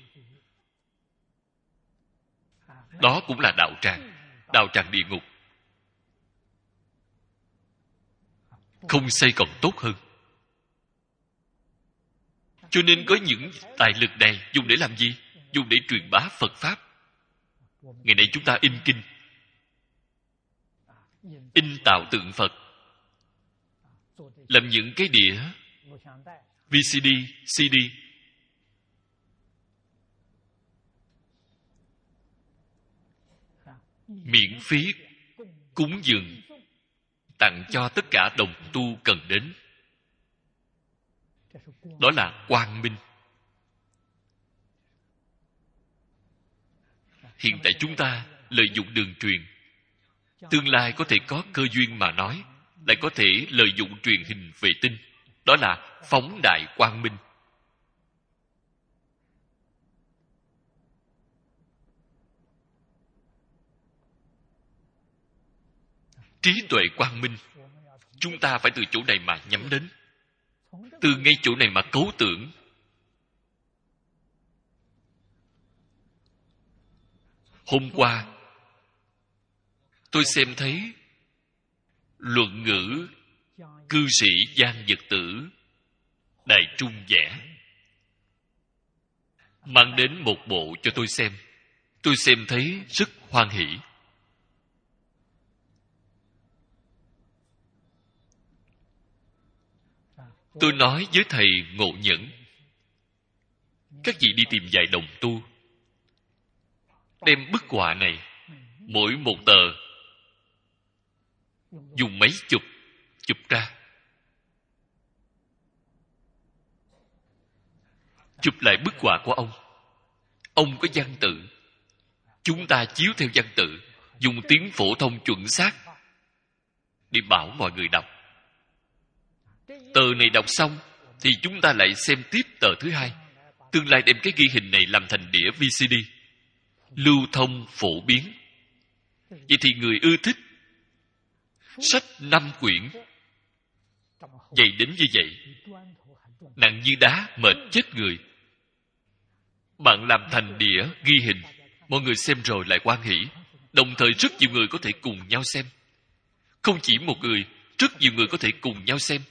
Đó cũng là đạo tràng, đạo tràng địa ngục. Không xây còn tốt hơn. Cho nên có những tài lực này dùng để làm gì? Dùng để truyền bá Phật Pháp. Ngày nay chúng ta in kinh, in tạo tượng Phật, làm những cái đĩa vê xê đê, xê đê. Miễn phí cúng dường, tặng cho tất cả đồng tu cần đến. Đó là quang minh. Hiện tại chúng ta lợi dụng đường truyền, tương lai có thể có cơ duyên mà nói, lại có thể lợi dụng truyền hình vệ tinh. đó là phóng đại quang minh. Trí tuệ quang minh, chúng ta phải từ chỗ này mà nhắm đến, từ ngay chỗ này mà cấu tưởng. Hôm qua tôi xem thấy luận ngữ cư sĩ Giang Dật Tử Đại Trung vẽ, mang đến một bộ cho tôi xem. Tôi xem thấy rất hoan hỷ. Tôi nói với thầy Ngộ Nhẫn, các vị đi tìm vài đồng tu, đem bức họa này, mỗi một tờ dùng mấy chụp chụp ra, chụp lại bức họa của ông. Ông có văn tự, chúng ta chiếu theo văn tự, dùng tiếng phổ thông chuẩn xác để bảo mọi người đọc. Tờ này đọc xong thì chúng ta lại xem tiếp tờ thứ hai, tương lai đem cái ghi hình này làm thành đĩa vê xê đê, lưu thông phổ biến. Vậy thì người ưa thích sách năm quyển dày đến như vậy, nặng như đá, mệt chết người, bạn làm thành đĩa ghi hình, mọi người xem rồi lại hoan hỷ. Đồng thời rất nhiều người có thể cùng nhau xem. Không chỉ một người, rất nhiều người có thể cùng nhau xem.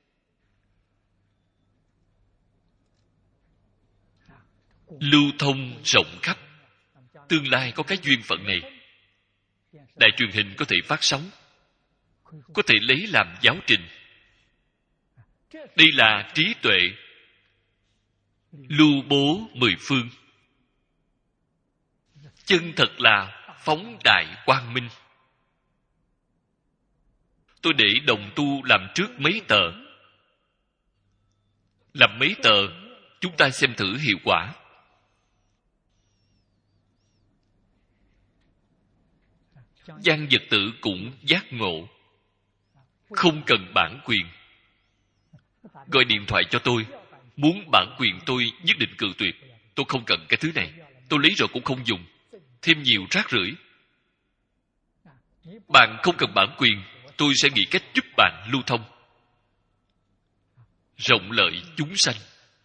Lưu thông rộng khắp. Tương lai có cái duyên phận này, đài truyền hình có thể phát sóng, có thể lấy làm giáo trình. Đây là trí tuệ lưu bố mười phương, chân thật là phóng đại quang minh. Tôi để đồng tu làm trước mấy tờ, làm mấy tờ, chúng ta xem thử hiệu quả. Giang Dật Tử cũng giác ngộ, không cần bản quyền. Gọi điện thoại cho tôi, muốn bản quyền tôi nhất định cự tuyệt. Tôi không cần cái thứ này, tôi lấy rồi cũng không dùng, thêm nhiều rác rưởi. Bạn không cần bản quyền, tôi sẽ nghĩ cách giúp bạn lưu thông, rộng lợi chúng sanh.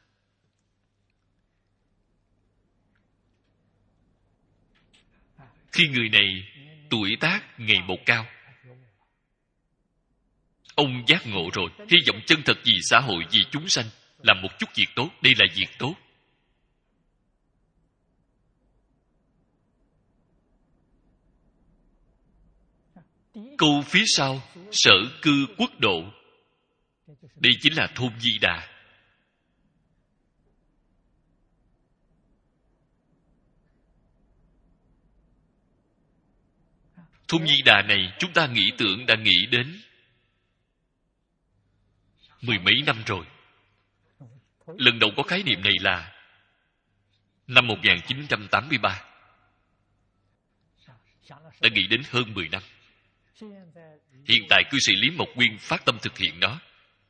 Khi người này tuổi tác ngày một cao, ông giác ngộ rồi, hy vọng chân thật vì xã hội, vì chúng sanh, làm một chút việc tốt. Đây là việc tốt. Câu phía sau, sở cư quốc độ, đây chính là thôn Di Đà. Thôn Di Đà này chúng ta nghĩ tưởng đã nghĩ đến mười mấy năm rồi. Lần đầu có khái niệm này là năm một nghìn chín trăm tám mươi ba. Đã nghĩ đến hơn mười năm. Hiện tại cư sĩ Lý Mộc Nguyên phát tâm thực hiện nó.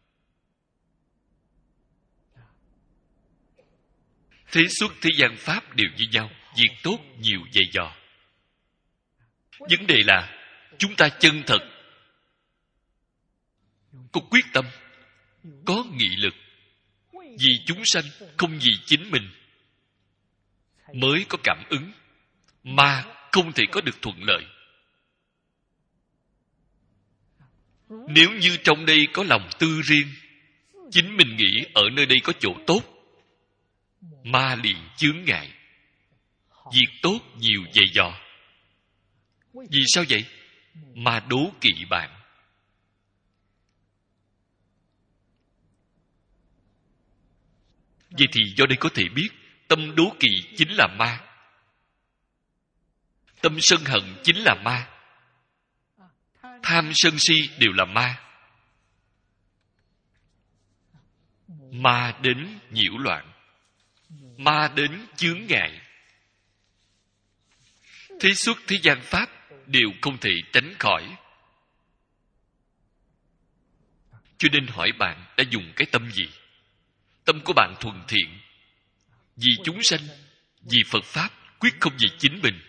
Thế xuất thế gian pháp đều như nhau, việc tốt nhiều dày dò. Vấn đề là chúng ta chân thật, có quyết tâm, có nghị lực, vì chúng sanh, không vì chính mình, mới có cảm ứng, mà không thể có được thuận lợi. Nếu như trong đây có lòng tư riêng, chính mình nghĩ ở nơi đây có chỗ tốt, ma liền chướng ngại, việc tốt nhiều dày dò. Vì sao vậy? Ma đố kỵ bạn. Vậy thì do đây có thể biết, tâm đố kỵ chính là ma, tâm sân hận chính là ma, tham sân si đều là ma. Ma đến nhiễu loạn, ma đến chướng ngại. Thế xuất thế gian pháp đều không thể tránh khỏi. Cho nên hỏi bạn đã dùng cái tâm gì? Tâm của bạn thuần thiện, vì chúng sanh, vì Phật Pháp, quyết không vì chính mình.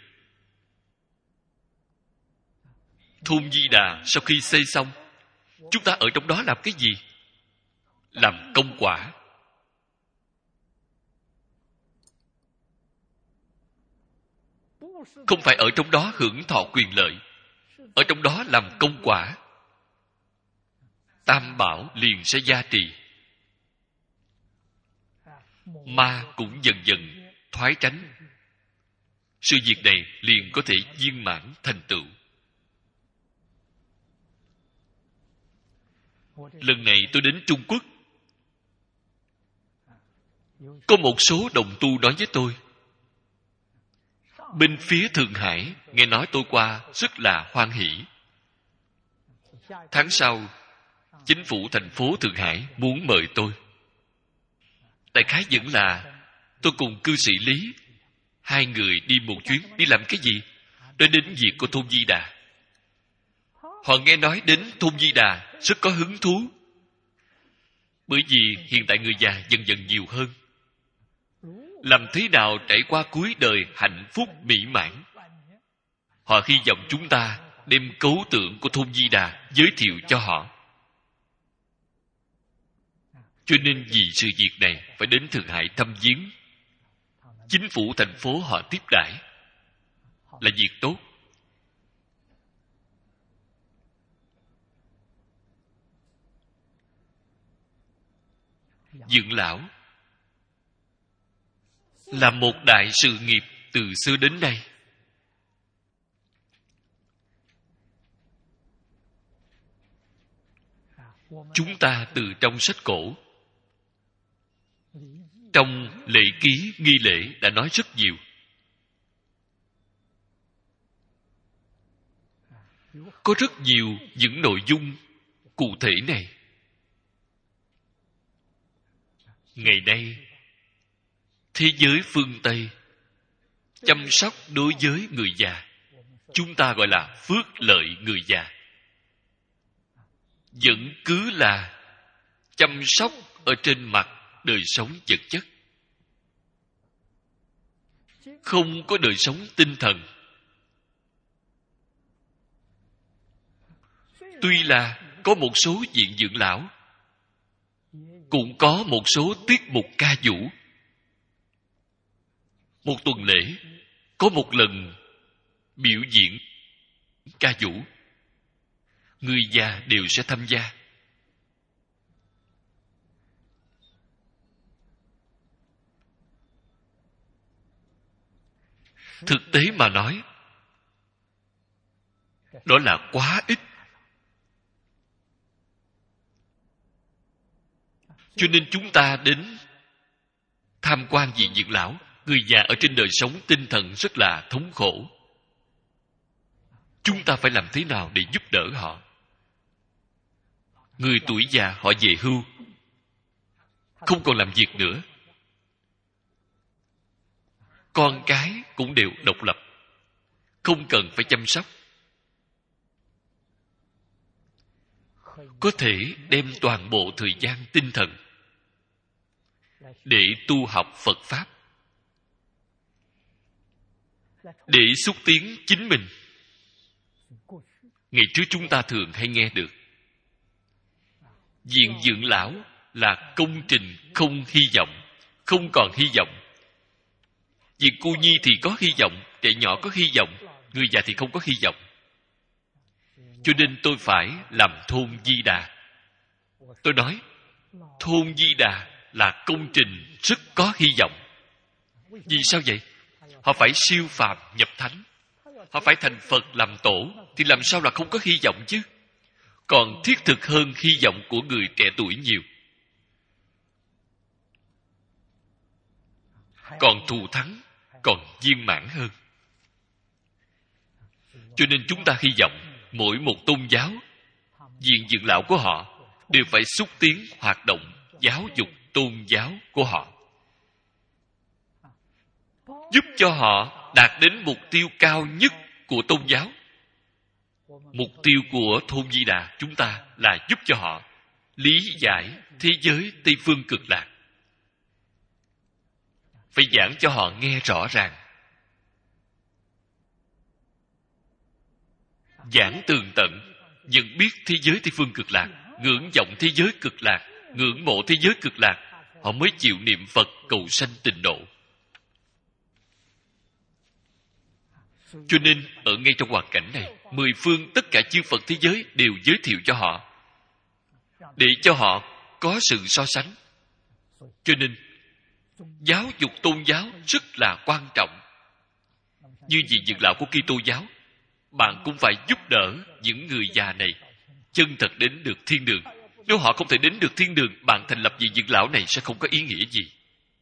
Thôn Di Đà sau khi xây xong, chúng ta ở trong đó làm cái gì? Làm công quả. Không phải ở trong đó hưởng thọ quyền lợi, ở trong đó làm công quả. Tam bảo liền sẽ gia trì. Ma cũng dần dần thoái tránh. Sự việc này liền có thể viên mãn thành tựu. Lần này tôi đến Trung Quốc, có một số đồng tu nói với tôi, bên phía Thượng Hải nghe nói tôi qua rất là hoan hỷ. Tháng sau, chính phủ thành phố Thượng Hải muốn mời tôi. Đại khái vẫn là tôi cùng cư sĩ Lý, hai người đi một chuyến. Đi làm cái gì? Nói đến việc của Thôn Di Đà. Họ nghe nói đến Thôn Di Đà rất có hứng thú, bởi vì hiện tại người già dần dần nhiều hơn. Làm thế nào trải qua cuối đời hạnh phúc mỹ mãn? Họ hy vọng chúng ta đem cấu tượng của Thôn Di Đà giới thiệu cho họ. Cho nên vì sự việc này phải đến Thượng Hải thăm viếng. Chính phủ thành phố họ tiếp đãi là việc tốt. Dưỡng lão là một đại sự nghiệp từ xưa đến nay. Chúng ta từ trong sách cổ, trong lễ ký nghi lễ đã nói rất nhiều. Có rất nhiều những nội dung cụ thể này. Ngày nay, thế giới phương Tây chăm sóc đối với người già, chúng ta gọi là phước lợi người già, vẫn cứ là chăm sóc ở trên mặt đời sống vật chất, không có đời sống tinh thần. Tuy là có một số viện dưỡng lão, cũng có một số tiết mục ca vũ. Một tuần lễ có một lần biểu diễn ca vũ, người già đều sẽ tham gia. Thực tế mà nói, đó là quá ít. Cho nên chúng ta đến tham quan viện dưỡng lão, người già ở trên đời sống tinh thần rất là thống khổ. Chúng ta phải làm thế nào để giúp đỡ họ? Người tuổi già họ về hưu, không còn làm việc nữa. Con cái cũng đều độc lập, không cần phải chăm sóc. Có thể đem toàn bộ thời gian tinh thần để tu học Phật Pháp, để xúc tiến chính mình. Ngày trước chúng ta thường hay nghe được viện dưỡng lão là công trình không hy vọng, không còn hy vọng. Viện cô nhi thì có hy vọng, trẻ nhỏ có hy vọng, người già thì không có hy vọng. Cho nên tôi phải làm Thôn Di Đà. Tôi nói Thôn Di Đà là công trình rất có hy vọng. Vì sao vậy? Họ phải siêu phàm nhập thánh, họ phải thành Phật làm tổ, thì làm sao là không có hy vọng chứ? Còn thiết thực hơn hy vọng của người trẻ tuổi nhiều. Còn thù thắng, còn viên mãn hơn. Cho nên chúng ta hy vọng mỗi một tôn giáo, viện dưỡng lão của họ đều phải xúc tiến hoạt động giáo dục tôn giáo của họ, giúp cho họ đạt đến mục tiêu cao nhất của tôn giáo. Mục tiêu của Thôn Di Đà chúng ta là giúp cho họ lý giải thế giới Tây Phương Cực Lạc. Phải giảng cho họ nghe rõ ràng, giảng tường tận, nhận biết thế giới Tây Phương Cực Lạc, ngưỡng vọng thế giới Cực Lạc, ngưỡng mộ thế giới Cực Lạc, họ mới chịu niệm Phật cầu sanh tịnh độ. Cho nên ở ngay trong hoàn cảnh này, mười phương tất cả chư Phật thế giới đều giới thiệu cho họ, để cho họ có sự so sánh. Cho nên giáo dục tôn giáo rất là quan trọng. Như vị Dược Lão của Kitô giáo, bạn cũng phải giúp đỡ những người già này chân thật đến được thiên đường. Nếu họ không thể đến được thiên đường, bạn thành lập vị Dược Lão này sẽ không có ý nghĩa gì.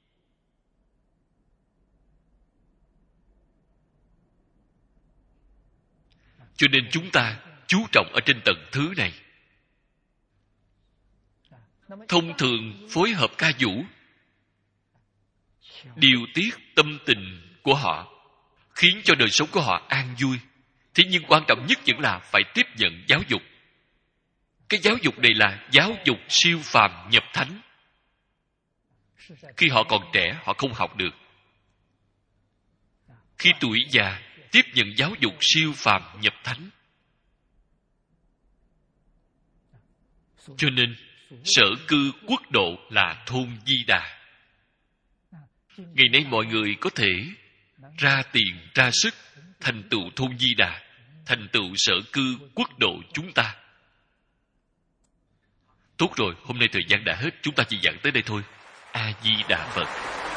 Cho nên chúng ta chú trọng ở trên tầng thứ này. Thông thường phối hợp ca vũ, điều tiết tâm tình của họ, khiến cho đời sống của họ an vui. Thế nhưng quan trọng nhất vẫn là phải tiếp nhận giáo dục. Cái giáo dục này là giáo dục siêu phàm nhập thánh. Khi họ còn trẻ, họ không học được. Khi tuổi già, tiếp nhận giáo dục siêu phàm nhập thánh. Cho nên sở cư quốc độ là thôn Di Đà. Ngày nay mọi người có thể ra tiền ra sức thành tựu thôn Di Đà, thành tựu sở cư quốc độ chúng ta. Tốt rồi, hôm nay thời gian đã hết, chúng ta chỉ giảng tới đây thôi. A Di Đà Phật.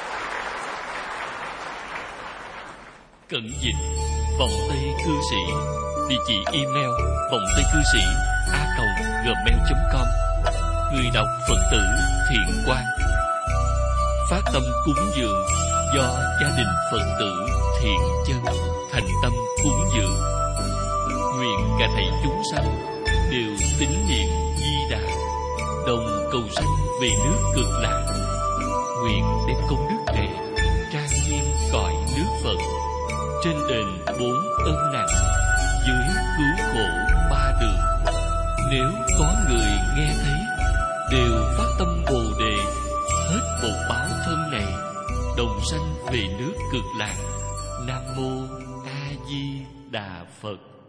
Cẩn dịch vọng tây cư sĩ, địa chỉ email vọng tây cư sĩ a còng gmail chấm com. Người đọc Phật tử Thiện Quang. Phát tâm cúng dường do gia đình Phật tử Thiện Chân thành tâm cúng dường. Nguyện cả thảy chúng sanh đều tín niệm Di Đà, đồng cầu sanh về nước Cực Lạc. Nguyện đem công đức này trang nghiêm cõi nước Phật, trên đền bốn ân nặng, dưới cứu khổ ba đường. Nếu có người nghe thấy đều phát tâm Bồ Đề, hết bột báo thân này, đồng sanh về nước Cực Lạc. Nam mô A Di Đà Phật.